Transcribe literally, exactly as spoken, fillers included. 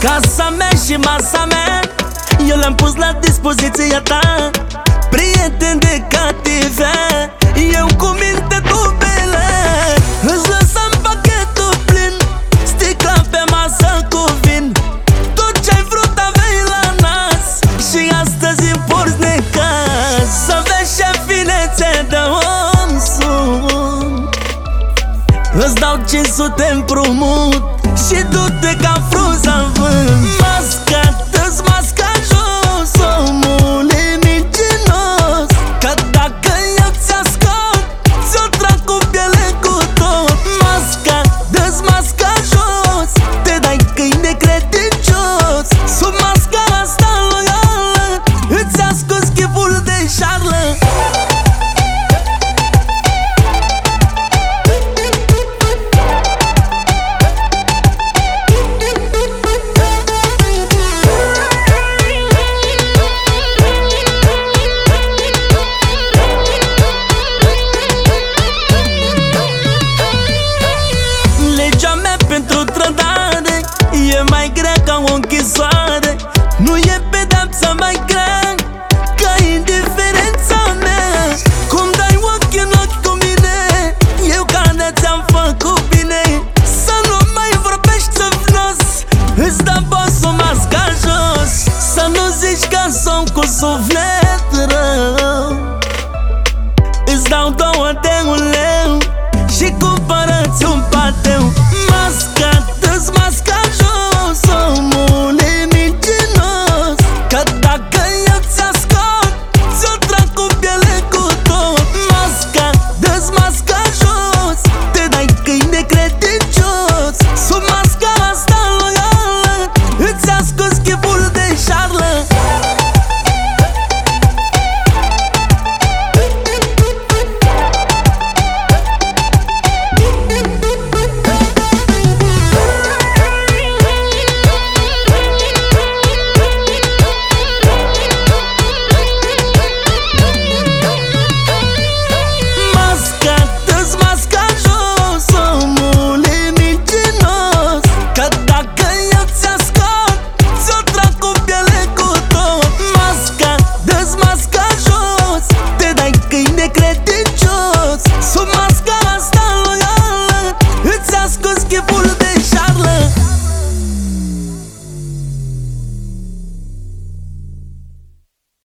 Casa mea și masa mea eu le-am pus la dispoziția ta. Prieteni de cative, eu cu minte cu bele. Îți lăsam pachetul plin, sticla pe masă cu vin. Tot ce-ai vrut aveai la nas și astăzi îmi porți necaz. Să vezi ce finețe de om sunt. Îți dau cinci sute împrumut și du-te ca frunza în vânt.